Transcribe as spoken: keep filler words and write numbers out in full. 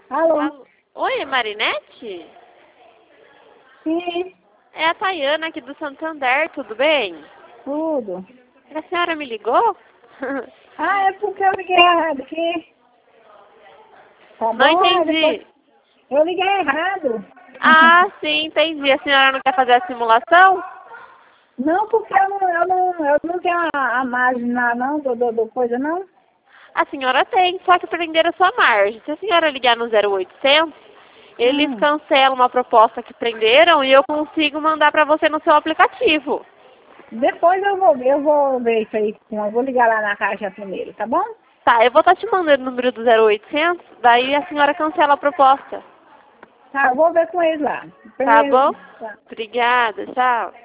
Alô? Alô? Oi, Marinete? Sim, É a Tayana aqui do Santander, tudo bem? tudo. A senhora me ligou? Ah, é porque eu liguei errado aqui. Tá Não bom? Aí depois entendi. eu liguei errado. Ah, sim, entendi. A senhora não quer fazer a simulação? Não, porque eu não, eu não, eu não tenho a, a margem lá, não, do, do, do coisa, não. A senhora tem, só que prenderam a sua margem. Se a senhora ligar no zero oitocentos, eles Hum. cancelam uma proposta que prenderam e eu consigo mandar para você no seu aplicativo. Depois eu vou ver, eu vou ver isso aí. Eu vou ligar lá na caixa primeiro, tá bom? Tá, eu vou estar te mandando o número do zero oitocentos, daí a senhora cancela a proposta. Tá, eu vou ver com eles lá. Tá bom? Tá. Obrigada, tchau.